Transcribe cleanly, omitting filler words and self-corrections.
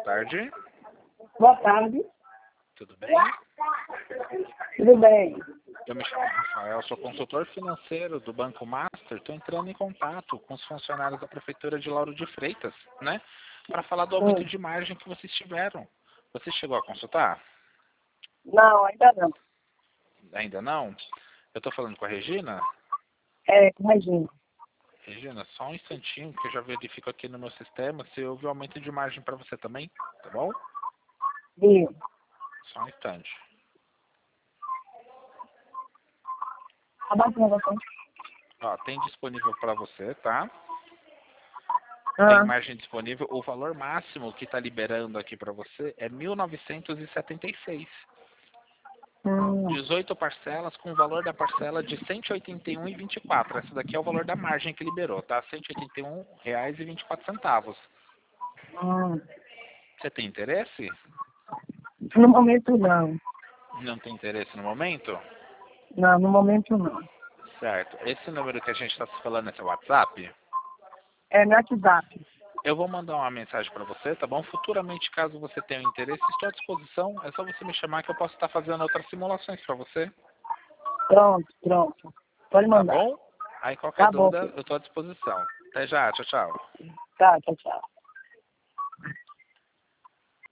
tarde. Boa tarde. Tudo bem? Tudo bem? Eu me chamo Rafael, sou consultor financeiro do Banco Master. Estou entrando em contato com os funcionários da Prefeitura de Lauro de Freitas, né? Para falar do aumento de margem que vocês tiveram. Você chegou a consultar? Não, ainda não. Ainda não? Eu estou falando com a Regina? Imagina. Regina, só um instantinho que eu já verifico aqui no meu sistema se houve aumento de margem para você também, tá bom? Viu? Só um instante. Abaixa você. Ó, tem disponível para você, tá? Tem Ah, margem disponível. O valor máximo que está liberando aqui para você é 1.976. 18 parcelas com o valor da parcela de R$ 181,24. Essa daqui é o valor da margem que liberou, tá? R$ 181,24. Você tem interesse? no momento não. Não tem interesse no momento? Não, no momento não. Certo. Esse número que a gente está se falando é seu WhatsApp? É no WhatsApp. Eu vou mandar uma mensagem para você, tá bom? Futuramente, caso você tenha interesse, estou à disposição. É só você me chamar que eu posso estar fazendo outras simulações para você. Pronto. Pode Tá mandar. bom? Aí qualquer Tá bom, dúvida, filho. eu estou à disposição. Até já, tchau, tchau. Tá, tchau, tchau.